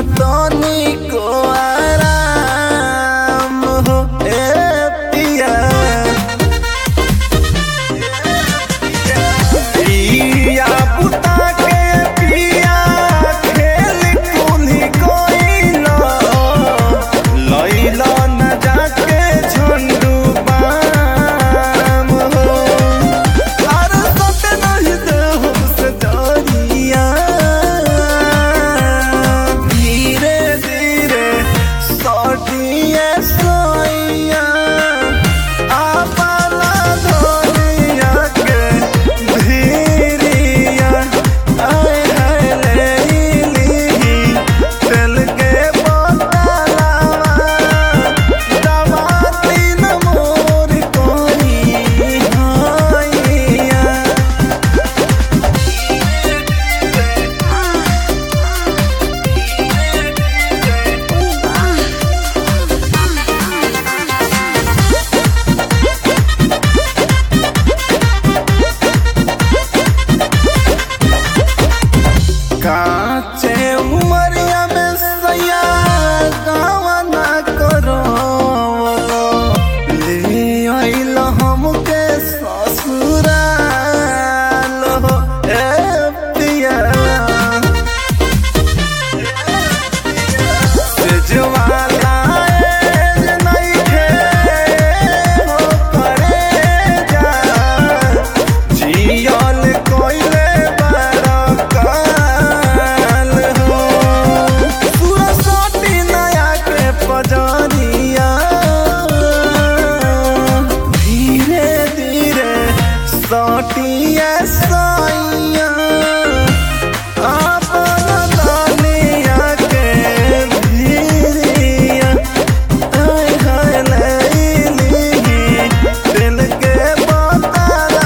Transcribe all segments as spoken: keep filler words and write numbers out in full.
तनी को आराम हो ए पिया पिया पुता के पिया खेल कुली कोइला लैला न जाके झंडू बाम हो और सत नहीं दे हमसे डरिया धीरे धीरे सटिए सोइया आपला धोलिया के धीरिया आए हाय ले ली तेल के बोतलवा दवा तीन मोर कोनी हाइया काचे उमरिया में सैया गावा ना करो ले आइल हमके ससुराल हो ए पिया सेजवाला एज नइखे हो करे जा जियल कोइले बरकाल हो पूरा सोटी नया के पजरिया धीरे धीरे सोटिया सोइया आपन दानिया के धीरिया आय हाय लैली दिल के बोतलवा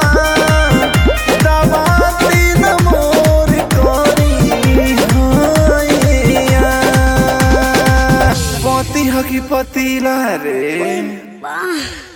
दवा तीन मोर कोरी हाइया पति हकी पतिला रे वाह।